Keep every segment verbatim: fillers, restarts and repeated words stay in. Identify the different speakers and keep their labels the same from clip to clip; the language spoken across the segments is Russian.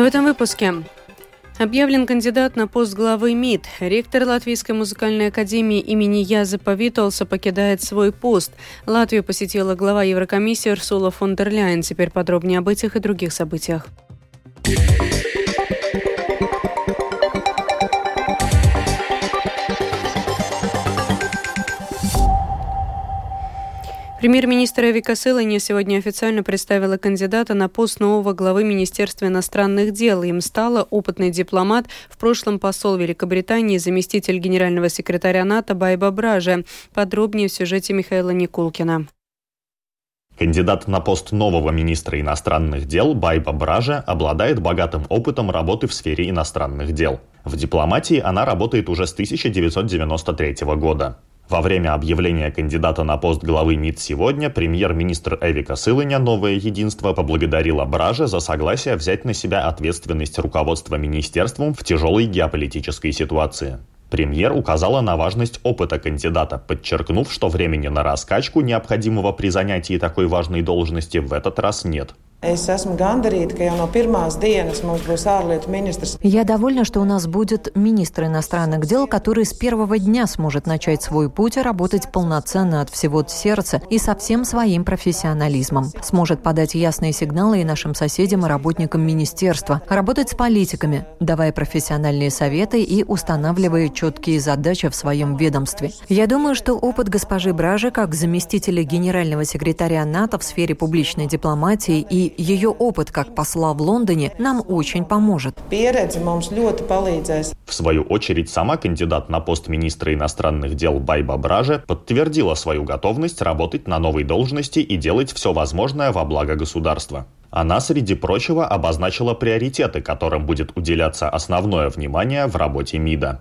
Speaker 1: этом выпуске. Объявлен кандидат на пост главы МИД. Ректор Латвийской музыкальной академии имени Язепа Витолса покидает свой пост. Латвию посетила глава Еврокомиссии Урсула фон дер Ляйен. Теперь подробнее об этих и других событиях. Премьер-министр Эвика Силаня сегодня официально представила кандидата на пост нового главы Министерства иностранных дел. Им стала опытный дипломат, в прошлом посол Великобритании, заместитель генерального секретаря НАТО Байба Бража. Подробнее в сюжете Михаила Никулкина.
Speaker 2: Кандидат на пост нового министра иностранных дел Байба Бража обладает богатым опытом работы в сфере иностранных дел. В дипломатии она работает уже с тысяча девятьсот девяносто третьего года. Во время объявления кандидата на пост главы МИД сегодня премьер-министр Эвика Силаня «Новое единство» поблагодарила Бража за согласие взять на себя ответственность руководства министерством в тяжелой геополитической ситуации. Премьер указала на важность опыта кандидата, подчеркнув, что времени на раскачку, необходимого при занятии такой важной должности, в этот раз нет.
Speaker 3: Я довольна, что у нас будет министр иностранных дел, который с первого дня сможет начать свой путь и работать полноценно от всего сердца и со всем своим профессионализмом. Сможет подать ясные сигналы и нашим соседям и работникам министерства, работать с политиками, давая профессиональные советы и устанавливая четкие задачи в своем ведомстве. Я думаю, что опыт госпожи Бражи как заместителя генерального секретаря НАТО в сфере публичной дипломатии и ее опыт как посла в Лондоне нам очень поможет.
Speaker 2: В свою очередь, сама кандидат на пост министра иностранных дел Байба Бража подтвердила свою готовность работать на новой должности и делать все возможное во благо государства. Она, среди прочего, обозначила приоритеты, которым будет уделяться основное внимание в работе МИДа.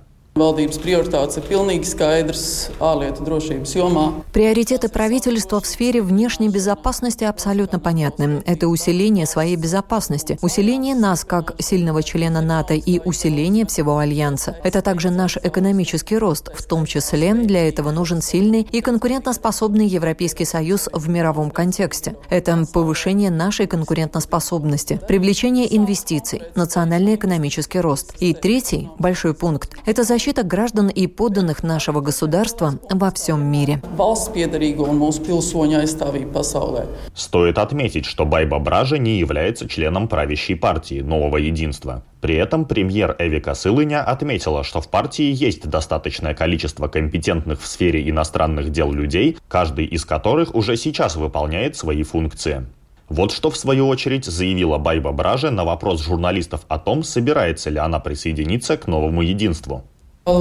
Speaker 3: Приоритеты правительства в сфере внешней безопасности абсолютно понятны. Это усиление своей безопасности, усиление нас как сильного члена НАТО и усиление всего Альянса. Это также наш экономический рост. В том числе для этого нужен сильный и конкурентоспособный Европейский Союз в мировом контексте. Это повышение нашей конкурентоспособности, привлечение инвестиций, национальный экономический рост. И третий большой пункт – это защита защита граждан и подданных нашего государства во всем мире.
Speaker 2: Стоит отметить, что Байба Бража не является членом правящей партии «Нового единства». При этом премьер Эвика Силаня отметила, что в партии есть достаточное количество компетентных в сфере иностранных дел людей, каждый из которых уже сейчас выполняет свои функции. Вот что, в свою очередь, заявила Байба Бража на вопрос журналистов о том, собирается ли она присоединиться к новому единству.
Speaker 3: До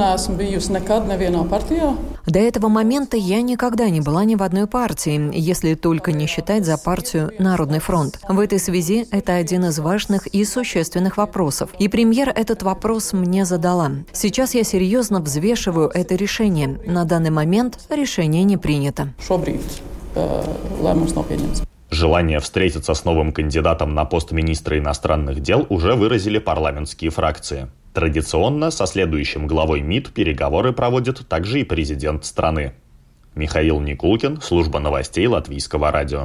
Speaker 3: этого момента я никогда не была ни в одной партии, если только не считать за партию «Народный фронт». В этой связи это один из важных и существенных вопросов. И премьер этот вопрос мне задала. Сейчас я серьезно взвешиваю это решение. На данный момент решение не принято.
Speaker 2: Желание встретиться с новым кандидатом на пост министра иностранных дел уже выразили парламентские фракции. Традиционно со следующим главой МИД переговоры проводит также и президент страны. Михаил Никулкин, служба новостей Латвийского радио.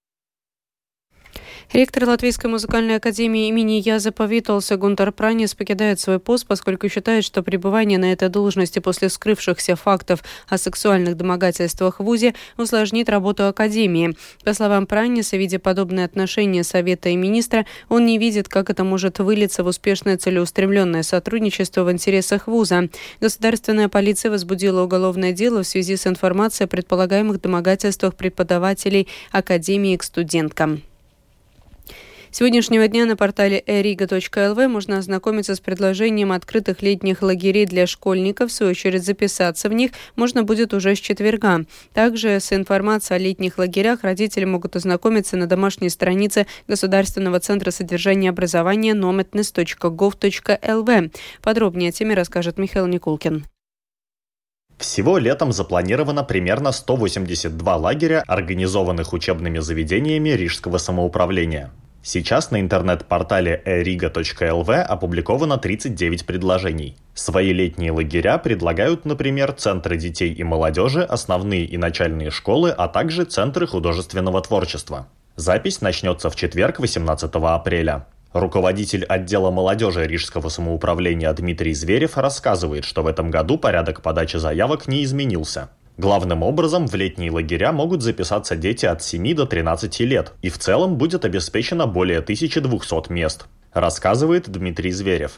Speaker 1: Ректор Латвийской музыкальной академии имени Язепа Витолса Гунтар Пранис покидает свой пост, поскольку считает, что пребывание на этой должности после вскрывшихся фактов о сексуальных домогательствах в вузе усложнит работу академии. По словам Праниса, видя подобное отношение совета и министра, он не видит, как это может вылиться в успешное целеустремленное сотрудничество в интересах вуза. Государственная полиция возбудила уголовное дело в связи с информацией о предполагаемых домогательствах преподавателей академии к студенткам. С сегодняшнего дня на портале э рига точка эл ви можно ознакомиться с предложением открытых летних лагерей для школьников. В свою очередь записаться в них можно будет уже с четверга. Также с информацией о летних лагерях родители могут ознакомиться на домашней странице Государственного центра содержания и образования нометнес точка гов точка эл ви. Подробнее о теме расскажет Михаил Никулкин.
Speaker 2: Всего летом запланировано примерно сто восемьдесят два лагеря, организованных учебными заведениями Рижского самоуправления. Сейчас на интернет-портале э рига точка эл ви опубликовано тридцать девять предложений. Свои летние лагеря предлагают, например, центры детей и молодежи, основные и начальные школы, а также центры художественного творчества. Запись начнется в четверг, восемнадцатого апреля. Руководитель отдела молодежи Рижского самоуправления Дмитрий Зверев рассказывает, что в этом году порядок подачи заявок не изменился. Главным образом, в летние лагеря могут записаться дети от семи до тринадцати лет, и в целом будет обеспечено более тысячи двухсот мест, рассказывает Дмитрий Зверев.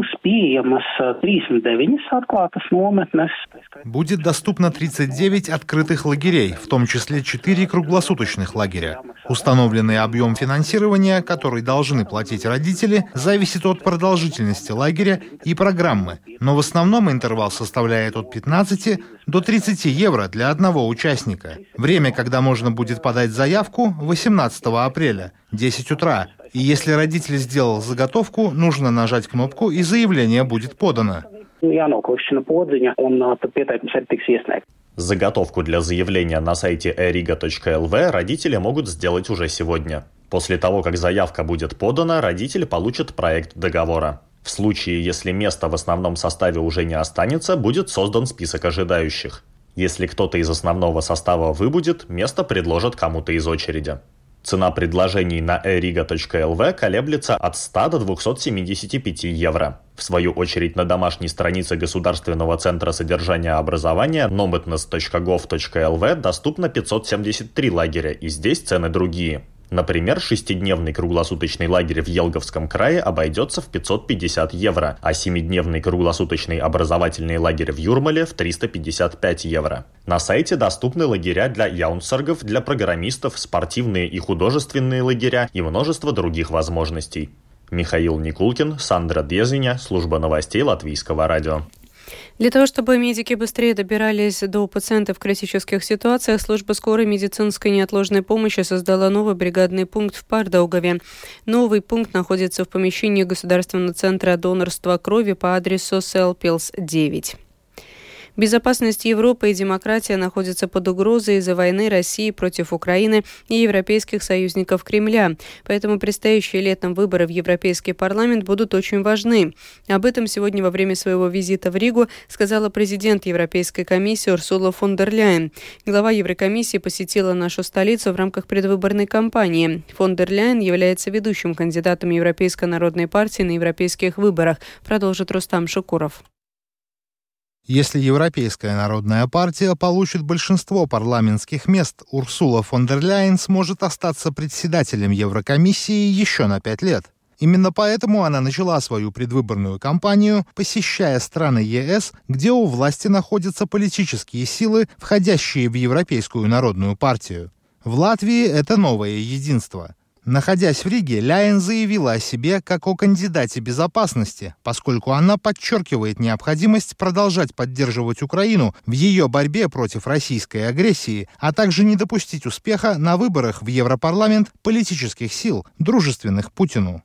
Speaker 4: Будет доступно тридцать девять открытых лагерей, в том числе четыре круглосуточных лагеря. Установленный объем финансирования, который должны платить родители, зависит от продолжительности лагеря и программы, но в основном интервал составляет от пятнадцати до тридцати евро для одного участника. Время, когда можно будет подать заявку, восемнадцатого апреля, десять утра. И если родитель сделал заготовку, нужно нажать кнопку, и заявление будет подано.
Speaker 2: Заготовку для заявления на сайте e riga точка эл ви родители могут сделать уже сегодня. После того, как заявка будет подана, родитель получит проект договора. В случае, если места в основном составе уже не останется, будет создан список ожидающих. Если кто-то из основного состава выбудет, место предложат кому-то из очереди. Цена предложений на e riga точка эл ви колеблется от ста до двухсот семидесяти пяти евро. В свою очередь, на домашней странице Государственного центра содержания образования нометнес точка гов точка эл ви доступно пятьсот семьдесят три лагеря, и здесь цены другие. Например, шестидневный круглосуточный лагерь в Елговском крае обойдется в пятьсот пятьдесят евро, а семидневный круглосуточный образовательный лагерь в Юрмале в триста пятьдесят пять евро. На сайте доступны лагеря для яунсаргов, для программистов, спортивные и художественные лагеря и множество других возможностей. Михаил Никулкин, Сандра Дезиня, служба новостей Латвийского радио.
Speaker 1: Для того, чтобы медики быстрее добирались до пациентов в критических ситуациях, служба скорой медицинской неотложной помощи создала новый бригадный пункт в Пардаугаве. Новый пункт находится в помещении Государственного центра донорства крови по адресу Селпилс девять. Безопасность Европы и демократия находятся под угрозой из-за войны России против Украины и европейских союзников Кремля. Поэтому предстоящие летом выборы в Европейский парламент будут очень важны. Об этом сегодня во время своего визита в Ригу сказала президент Европейской комиссии Урсула фон дер Ляйен. Глава Еврокомиссии посетила нашу столицу в рамках предвыборной кампании. Фон дер Ляйен является ведущим кандидатом Европейской народной партии на европейских выборах, продолжит Рустам Шукуров.
Speaker 4: Если Европейская народная партия получит большинство парламентских мест, Урсула фон дер Ляйен сможет остаться председателем Еврокомиссии еще на пять лет. Именно поэтому она начала свою предвыборную кампанию, посещая страны ЕС, где у власти находятся политические силы, входящие в Европейскую народную партию. В Латвии это новое единство. Находясь в Риге, Ляйен заявила о себе как о кандидате безопасности, поскольку она подчеркивает необходимость продолжать поддерживать Украину в ее борьбе против российской агрессии, а также не допустить успеха на выборах в Европарламент политических сил, дружественных Путину.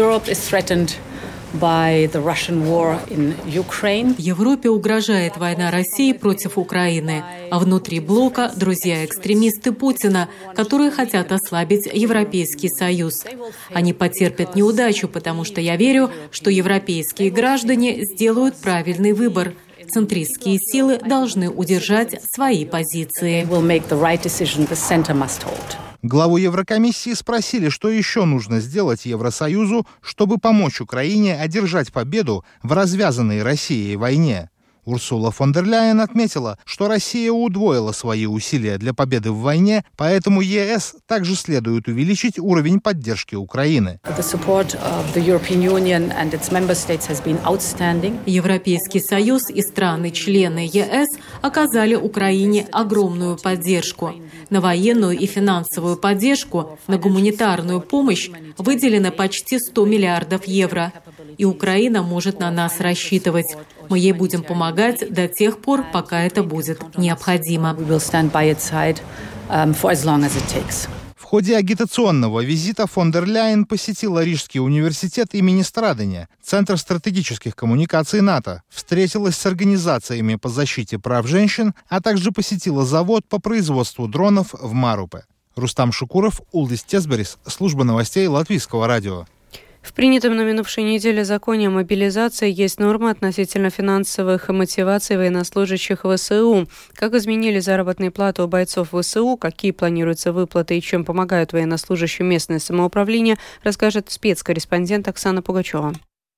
Speaker 5: Европе угрожает война России против Украины, а внутри блока друзья-экстремисты Путина, которые хотят ослабить Европейский Союз. Они потерпят неудачу, потому что я верю, что европейские граждане сделают правильный выбор. Центристские силы должны удержать свои позиции.
Speaker 4: Главу Еврокомиссии спросили, что еще нужно сделать Евросоюзу, чтобы помочь Украине одержать победу в развязанной Россией войне. Урсула фон дер Ляйен отметила, что Россия удвоила свои усилия для победы в войне, поэтому ЕС также следует увеличить уровень поддержки Украины.
Speaker 5: Европейский Союз и страны-члены ЕС оказали Украине огромную поддержку. На военную и финансовую поддержку, на гуманитарную помощь выделено почти сто миллиардов евро. И Украина может на нас рассчитывать. Мы ей будем помогать до тех пор, пока это будет необходимо.
Speaker 4: В ходе агитационного визита фон дер Ляйен посетила Рижский университет имени Страдания, Центр стратегических коммуникаций НАТО, встретилась с организациями по защите прав женщин, а также посетила завод по производству дронов в Марупе. Рустам Шукуров, Улдис Тезберис, служба новостей Латвийского радио.
Speaker 1: В принятом на минувшей неделе законе о мобилизации есть нормы относительно финансовых мотиваций военнослужащих ВСУ. Как изменили заработные платы у бойцов ВСУ, какие планируются выплаты и чем помогают военнослужащим местное самоуправление, расскажет спецкорреспондент Оксана Пугачева.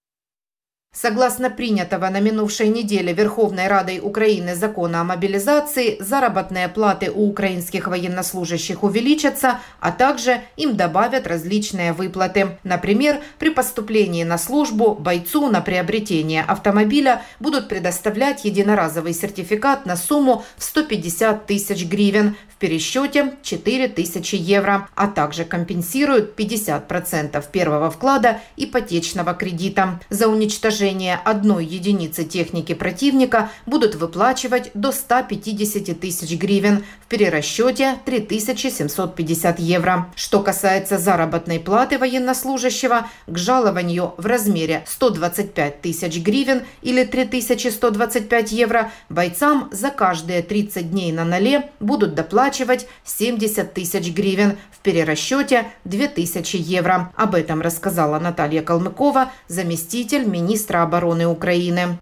Speaker 6: Согласно принятого на минувшей неделе Верховной Радой Украины закона о мобилизации, заработные платы у украинских военнослужащих увеличатся, а также им добавят различные выплаты. Например, при поступлении на службу бойцу на приобретение автомобиля будут предоставлять единоразовый сертификат на сумму в сто пятьдесят тысяч гривен, в пересчете четыре тысячи евро, а также компенсируют пятьдесят процентов первого вклада ипотечного кредита. За уничтожение одной единицы техники противника будут выплачивать до ста пятидесяти тысяч гривен, в перерасчете три тысячи семьсот пятьдесят евро. Что касается заработной платы военнослужащего, к жалованию в размере сто двадцать пять тысяч гривен или три тысячи сто двадцать пять евро бойцам за каждые тридцать дней на ноле будут доплачивать семьдесят тысяч гривен, в перерасчете две тысячи евро. Об этом рассказала Наталья Калмыкова, заместитель министра обороны Украины.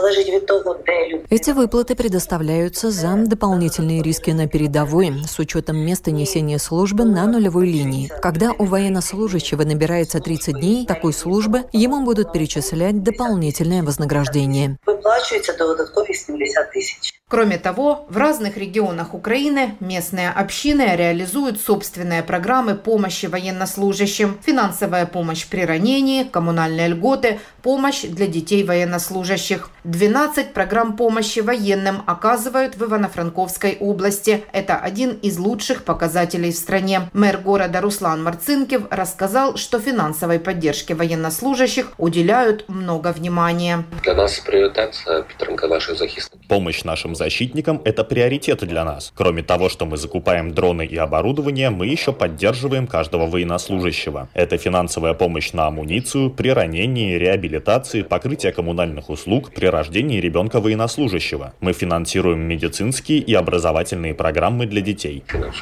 Speaker 3: Эти выплаты предоставляются за дополнительные риски на передовой с учетом места несения службы на нулевой линии. Когда у военнослужащего набирается тридцать дней такой службы, ему будут перечислять дополнительное вознаграждение.
Speaker 6: Выплачивается додаткові сімдесят тысяч. Кроме того, в разных регионах Украины местные общины реализуют собственные программы помощи военнослужащим, финансовая помощь при ранении, коммунальные льготы, помощь для детей военнослужащих. двенадцать программ помощи военным оказывают в Ивано-Франковской области. Это один из лучших показателей в стране. Мэр города Руслан Марцинкев рассказал, что финансовой поддержке военнослужащих уделяют много внимания.
Speaker 7: Для нас приоритет підтримка наших захисників.
Speaker 2: Помощь нашим защитникам – это приоритет для нас. Кроме того, что мы закупаем дроны и оборудование, мы еще поддерживаем каждого военнослужащего. Это финансовая помощь на амуницию, при ранении, реабилитации, покрытие коммунальных услуг, при рождении ребенка военнослужащего. Мы финансируем медицинские и образовательные программы для детей.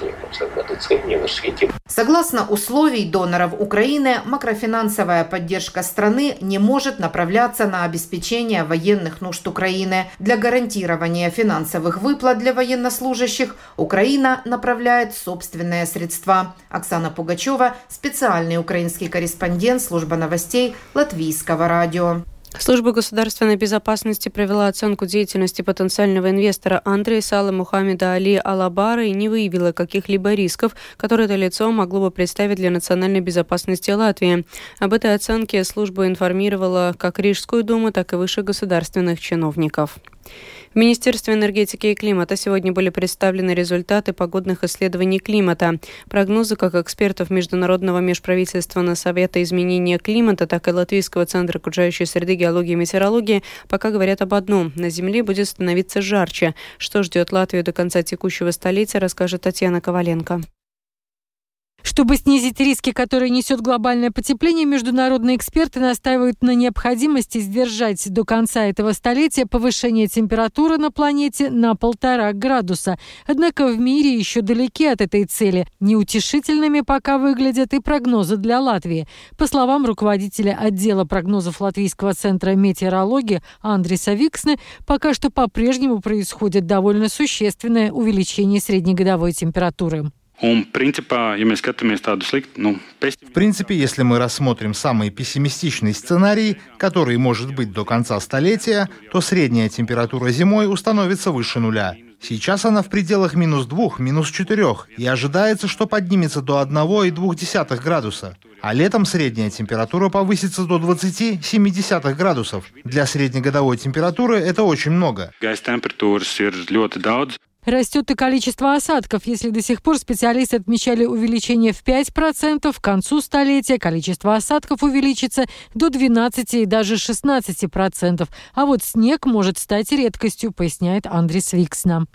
Speaker 6: Согласно условий доноров Украины, макрофинансовая поддержка страны не может направляться на обеспечение военных нужд Украины. Для гарантирования финансовых выплат для военнослужащих Украина направляет собственные средства. Оксана Пугачева, специальный украинский корреспондент, служба новостей Латвийского радио.
Speaker 1: Служба государственной безопасности провела оценку деятельности потенциального инвестора Андрея Сала Мухаммеда Али Алабара и не выявила каких-либо рисков, которые это лицо могло бы представить для национальной безопасности Латвии. Об этой оценке служба информировала как Рижскую думу, так и высших государственных чиновников. В Министерстве энергетики и климата сегодня были представлены результаты погодных исследований климата. Прогнозы как экспертов Международного межправительственного совета изменения климата, так и Латвийского центра окружающей среды, геологии и метеорологии пока говорят об одном – на Земле будет становиться жарче. Что ждет Латвию до конца текущего столетия, расскажет Татьяна Коваленко.
Speaker 8: Чтобы снизить риски, которые несет глобальное потепление, международные эксперты настаивают на необходимости сдержать до конца этого столетия повышение температуры на планете на полтора градуса. Однако в мире еще далеки от этой цели. Неутешительными пока выглядят и прогнозы для Латвии. По словам руководителя отдела прогнозов Латвийского центра метеорологии Андриса Виксны, пока что по-прежнему происходит довольно существенное увеличение среднегодовой температуры.
Speaker 4: В принципе, если мы рассмотрим самый пессимистичный сценарий, который может быть до конца столетия, то средняя температура зимой установится выше нуля. Сейчас она в пределах минус двух, минус четырех, и ожидается, что поднимется до одного и двух десятых градуса. А летом средняя температура повысится до двадцати семи десятых градусов. Для среднегодовой температуры это очень много.
Speaker 8: Растет и количество осадков. Если до сих пор специалисты отмечали увеличение в пять процентов, к концу столетия количество осадков увеличится до двенадцати и даже шестнадцати процентов. А вот снег может стать редкостью, поясняет Андрис Виксна.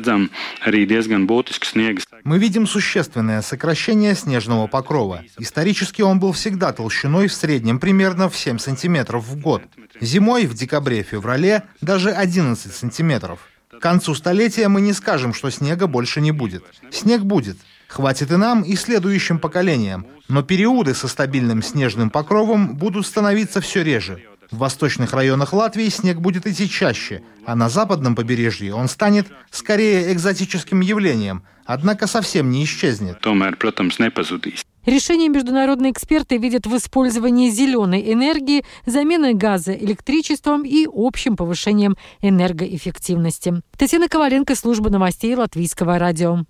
Speaker 4: Мы видим существенное сокращение снежного покрова. Исторически он был всегда толщиной в среднем примерно в семь сантиметров в год. Зимой в декабре-феврале даже одиннадцать сантиметров. К концу столетия мы не скажем, что снега больше не будет. Снег будет. Хватит и нам, и следующим поколениям. Но периоды со стабильным снежным покровом будут становиться все реже. В восточных районах Латвии снег будет идти чаще, а на западном побережье он станет скорее экзотическим явлением, однако совсем не исчезнет.
Speaker 8: Решение международные эксперты видят в использовании зеленой энергии, заменой газа электричеством и общим повышением энергоэффективности. Татьяна Коваленко, служба новостей Латвийского радио.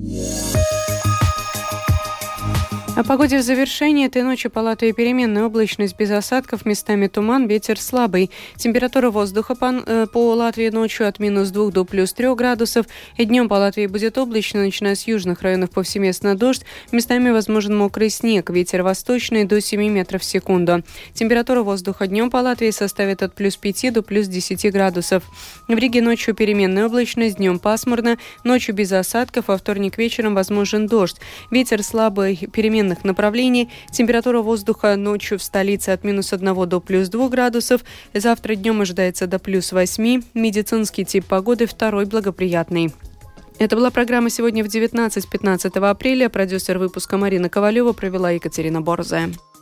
Speaker 1: О погоде в завершении. Этой ночью по Латвии переменная облачность без осадков, местами туман, ветер слабый. Температура воздуха по, по Латвии ночью от минус двух до плюс трех градусов. И днем по Латвии будет облачно, начиная с южных районов повсеместно дождь. Местами возможен мокрый снег. Ветер восточный до семи метров в секунду. Температура воздуха днем по Латвии составит от плюс пяти до плюс десяти градусов. В Риге ночью переменная облачность, днем пасмурно, ночью без осадков, а вторник вечером возможен дождь. Ветер слабый, переменный направлений. Температура воздуха ночью в столице от минус одного до плюс двух градусов. Завтра днем ожидается до плюс восьми. Медицинский тип погоды второй благоприятный. Это была программа «Сегодня в девятнадцать пятнадцатого апреля». Продюсер выпуска Марина Ковалева, провела Екатерина Борзая.